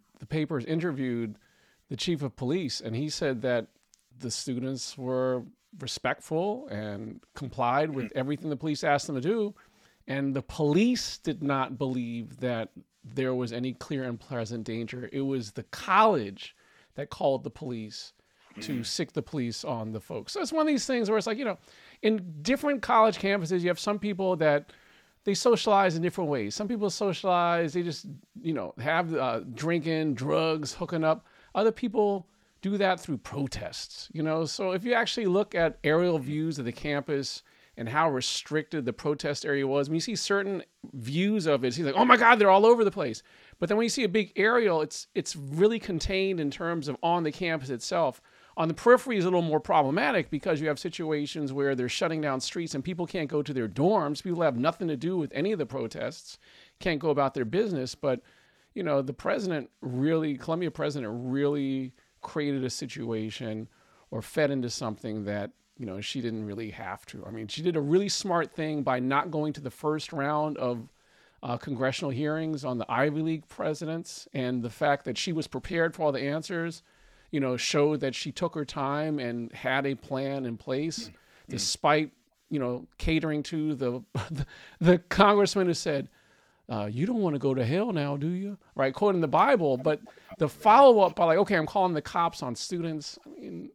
the chief of police, and he said that the students were respectful and complied with everything the police asked them to do. And the police did not believe that there was any clear and present danger. It was the college that called the police to sick the police on the folks. So it's one of these things where it's like, in different college campuses, you have some people that they socialize in different ways. Some people socialize, they just, have drinking, drugs, hooking up. Other people do that through protests, So if you actually look at aerial views of the campus and how restricted the protest area was, when you see certain views of it, it's like, oh my God, they're all over the place. But then when you see a big aerial, it's really contained in terms of on the campus itself. On the periphery is a little more problematic because you have situations where they're shutting down streets and people can't go to their dorms. People have nothing to do with any of the protests, can't go about their business. But, the Columbia president really created a situation or fed into something that, she didn't really have to. I mean, she did a really smart thing by not going to the first round of congressional hearings on the Ivy League presidents, and the fact that she was prepared for all the answers, showed that she took her time and had a plan in place, despite, catering to the congressman who said, you don't want to go to hell now, do you? Right, quoting the Bible. But the follow-up by okay, I'm calling the cops on students. I mean,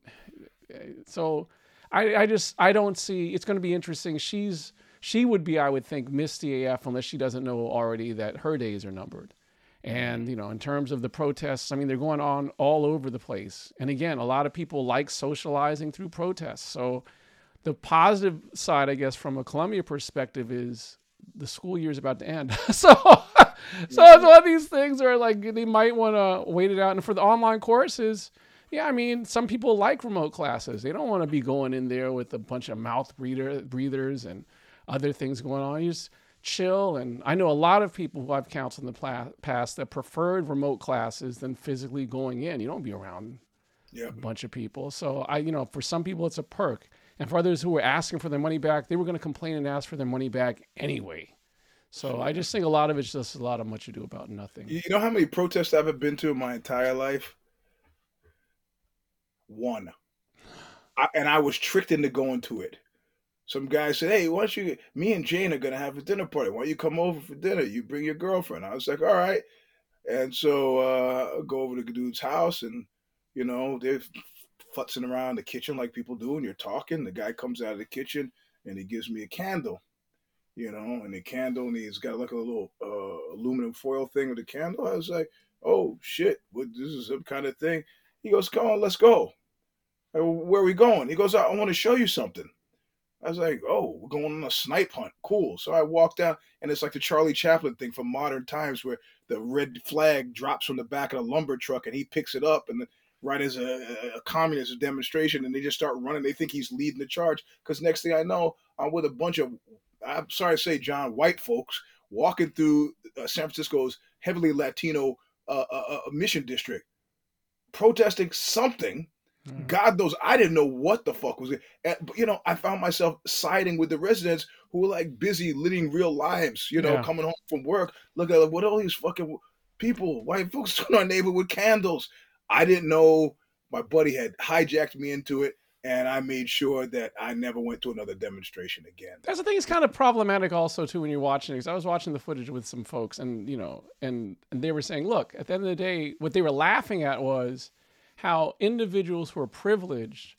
so I don't see, it's going to be interesting. She would be, I would think, Misty AF unless she doesn't know already that her days are numbered. And, in terms of the protests, I mean, they're going on all over the place. And again, a lot of people like socializing through protests. So the positive side, I guess, from a Columbia perspective is the school year is about to end. So it's one of these things where they might want to wait it out. And for the online courses, Yeah, I mean, some people like remote classes. They don't want to be going in there with a bunch of mouth breathers and other things going on. You just chill. And I know a lot of people who I've counseled in the past that preferred remote classes than physically going in. You don't be around a bunch of people. So for some people it's a perk. And for others who were asking for their money back, they were going to complain and ask for their money back anyway. So I just think a lot of it's just a lot of much ado about nothing. You know how many protests I've been to in my entire life? One. And I was tricked into going to it. Some guy said, hey, why don't you, me and Jane are going to have a dinner party. Why don't you come over for dinner? You bring your girlfriend. I was like, all right. And so I go over to the dude's house and, they're futzing around the kitchen like people do. And you're talking. The guy comes out of the kitchen and he gives me a candle, and the candle, and he's got like a little aluminum foil thing with the candle. I was like, oh, shit, this is some kind of thing. He goes, come on, let's go. I go, where are we going? He goes, I want to show you something. I was like, oh, we're going on a snipe hunt. Cool. So I walk down, and it's like the Charlie Chaplin thing from Modern Times where the red flag drops from the back of the lumber truck, and he picks it up, and right as a communist demonstration, and they just start running. They think he's leading the charge because next thing I know, I'm with a bunch of, I'm sorry to say, John, white folks walking through San Francisco's heavily Latino mission district, protesting something. God knows, I didn't know what the fuck was it. But, I found myself siding with the residents who were like busy living real lives, coming home from work. Look at what all these fucking people, white folks in our neighborhood with candles. I didn't know. My buddy had hijacked me into it, and I made sure that I never went to another demonstration again. That's the thing. It's kind of problematic also too when you're watching it. Because I was watching the footage with some folks, and and they were saying, look, at the end of the day, what they were laughing at was how individuals who are privileged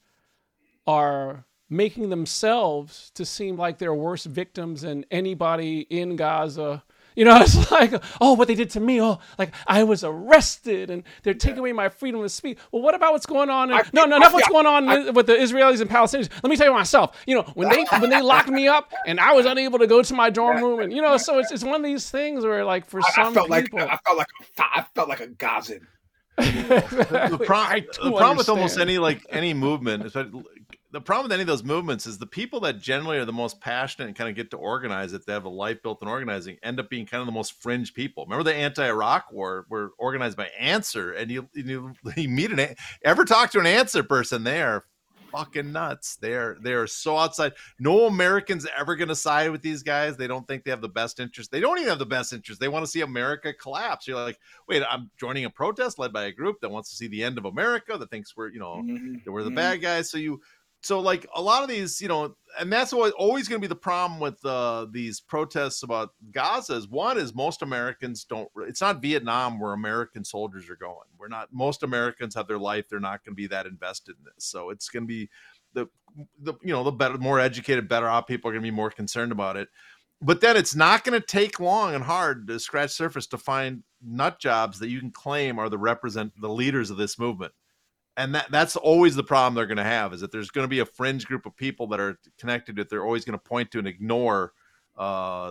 are making themselves to seem like they're worse victims than anybody in Gaza. It's like, oh, what they did to me. Oh, like I was arrested and they're taking away my freedom of speech. Well, what about what's going on? What's going on with the Israelis and Palestinians? Let me tell you myself, when they locked me up and I was unable to go to my dorm room and, so it's one of these things where like for some people. I felt like a Gazan. The problem with almost any movement, the problem with any of those movements is the people that generally are the most passionate and kind of get to organize it, they have a life built in organizing, end up being kind of the most fringe people. Remember the anti-Iraq war were organized by Answer, and you meet ever talk to an Answer person, they are fucking nuts. They're so outside. No American's ever going to side with these guys. They don't think they have the best interest. They don't even have the best interest. They want to see America collapse. You're like, wait, I'm joining a protest led by a group that wants to see the end of America, that thinks we're, that we're the bad guys. So like a lot of these, and that's always going to be the problem with these protests about Gaza is one is most Americans it's not Vietnam where American soldiers are going. Most Americans have their life. They're not going to be that invested in this. So it's going to be the better, more educated, better off people are going to be more concerned about it. But then it's not going to take long and hard to scratch surface to find nut jobs that you can claim are represent the leaders of this movement. And that's always the problem they're going to have, is that there's going to be a fringe group of people that are connected that they're always going to point to and ignore I'm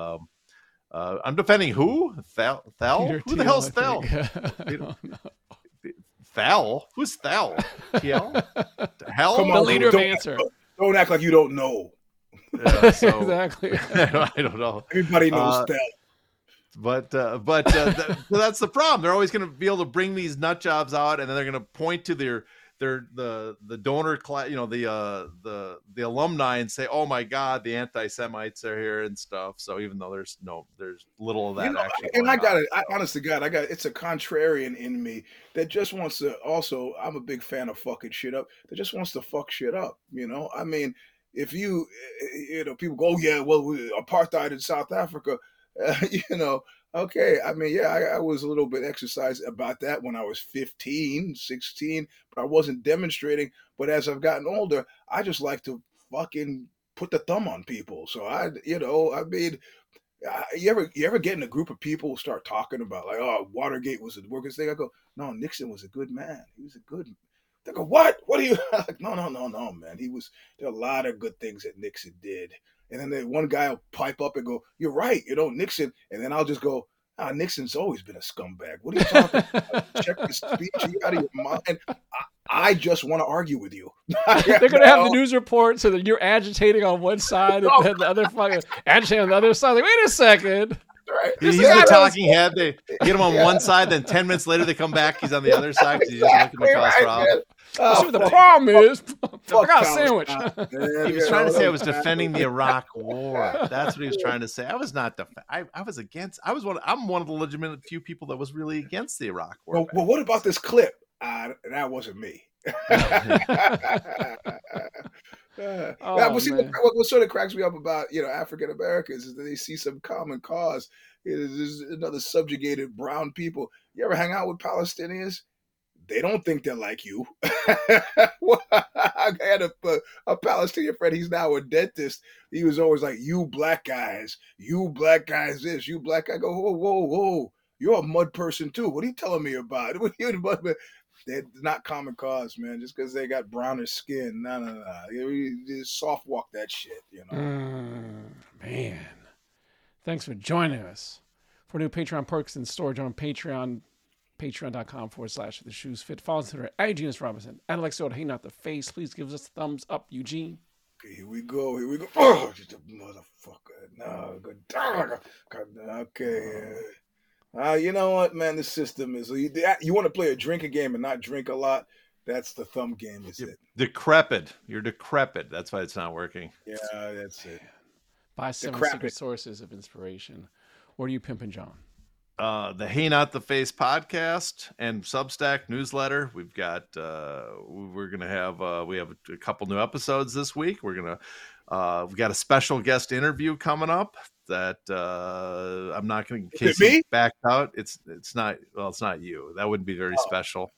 defending who? Thel? Who the hell's Thel? Thel? Who's Thel? TL? Hell? Come on, the leader of Answer. Don't act like you don't know. Yeah, exactly. I don't know. Everybody knows Thel. But that's the problem. They're always going to be able to bring these nut jobs out, and then they're going to point to the donor class, the alumni, and say, "Oh my God, the anti-Semites are here and stuff." So even though there's little of that actually. And honest to God, it's a contrarian in me that just wants to. Also, I'm a big fan of fucking shit up. That just wants to fuck shit up. I mean, if people go, "Oh yeah, well, apartheid in South Africa." Okay. I mean, yeah, I was a little bit exercised about that when I was 15, 16, but I wasn't demonstrating. But as I've gotten older, I just like to fucking put the thumb on people. So you ever get in a group of people who start talking about like, oh, Watergate was the worst thing? I go, no, Nixon was a good man. He was a good man. They go, what? What are you like? No, man. There are a lot of good things that Nixon did. And then one guy will pipe up and go, you're right, Nixon. And then I'll just go, Nixon's always been a scumbag. What are you talking about? Check your speech. Are you out of your mind? I just want to argue with you. They're going to have the news report so that you're agitating on one side and then the other fucking agitating on the other side. Like, wait a second. Right. He's the talking head. They get him on one side, then 10 minutes later they come back. He's on the other side because he's just looking to cause problems. See what the problem is. I got a sandwich. He was trying to say I was defending the Iraq War. That's what he was trying to say. I was not. I was against. I'm one of the legitimate few people that was really against the Iraq War. Well, what about this clip? That wasn't me. What sort of cracks me up about African Americans is that they see some common cause. There's another subjugated brown people. You ever hang out with Palestinians? They don't think they're like you. I had a Palestinian friend. He's now a dentist. He was always like, "You black guys this, you black guy." I go, whoa. You're a mud person too. What are you telling me about? They're not common cause, man. Just because they got browner skin. No. You just soft walk that shit, Man. Thanks for joining us. For new Patreon perks and storage on Patreon, patreon.com/the shoes fit. Follow us on Twitter at Eugene Robinson. And Alexio, hey, not the face. Please give us a thumbs up, Eugene. Okay, here we go. Oh, just a motherfucker. No, good. Okay. You know what, man? The system is. You want to play a drinking game and not drink a lot? That's the thumb game, is it? Decrepit. You're decrepit. That's why it's not working. Yeah, that's it. Buy 7 secret sources of inspiration. What are you pimping, John? The Hey Not the Face podcast and Substack newsletter. We've got we're gonna have we have a couple new episodes this week. We've got a special guest interview coming up that I'm not going to Casey back out. It's not you. That wouldn't be very special.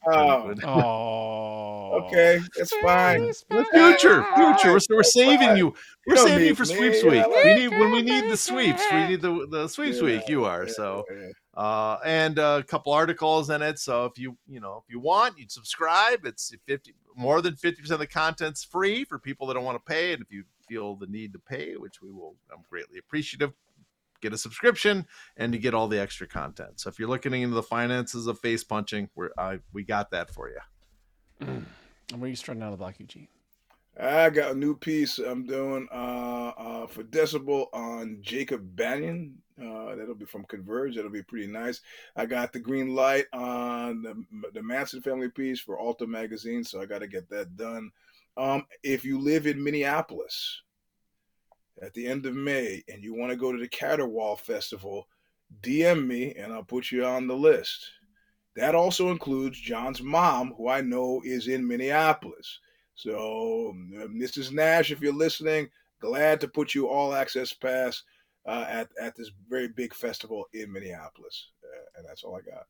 Okay, that's fine. Future. We're saving you. We're saving you for sweeps week. When we need the sweeps. We need the sweeps week. You are so. And a couple articles in it. So if you want, you'd subscribe. It's more than 50% of the content's free for people that don't want to pay. And if you feel the need to pay, which I'm greatly appreciative, get a subscription and you get all the extra content. So if you're looking into the finances of face punching, we got that for you. And where are you starting out of the block, Eugene? I got a new piece I'm doing for Decibel on Jacob Banyan. That'll be from Converge. That'll be pretty nice. I got the green light on the Manson family piece for Alta Magazine, so I got to get that done. If you live in Minneapolis at the end of May and you want to go to the Caterwaul Festival, DM me and I'll put you on the list. That also includes John's mom, who I know is in Minneapolis. So, Mrs. Nash, if you're listening, glad to put you all access pass at this very big festival in Minneapolis. And that's all I got.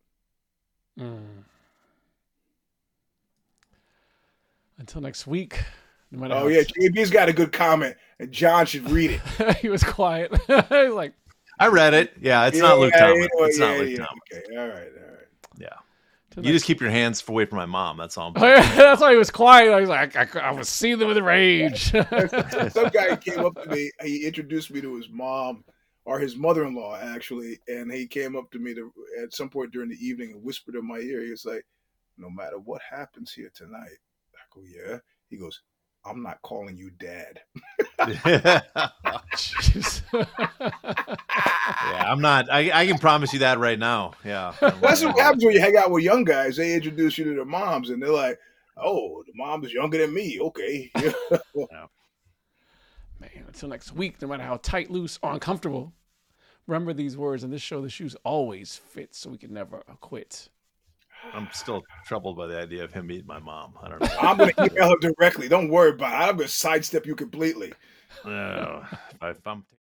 Until next week. JB's got a good comment, and John should read it. He was quiet. He's like, I read it. Yeah, it's not Luke Thomas. It's not Luke Thomas. Okay, all right. Yeah. You just keep your hands away from my mom. That's all. That's why he was quiet. I was like, I was seething with rage. Some guy came up to me. He introduced me to his mom, or his mother-in-law, actually, and he came up to me at some point during the evening and whispered in my ear. He was like, "No matter what happens here tonight," I go, "Yeah." He goes, "I'm not calling you Dad." Yeah, I'm not. I can promise you that right now. Yeah. That's what happens when you hang out with young guys. They introduce you to their moms, and they're like, "Oh, the mom is younger than me." Okay. Yeah. Man, until next week, no matter how tight, loose, or uncomfortable, remember these words in this show: the shoes always fit, so we can never quit. I'm still troubled by the idea of him meeting my mom. I don't know. I'm going to email her directly. Don't worry about it. I'm going to sidestep you completely. If I'm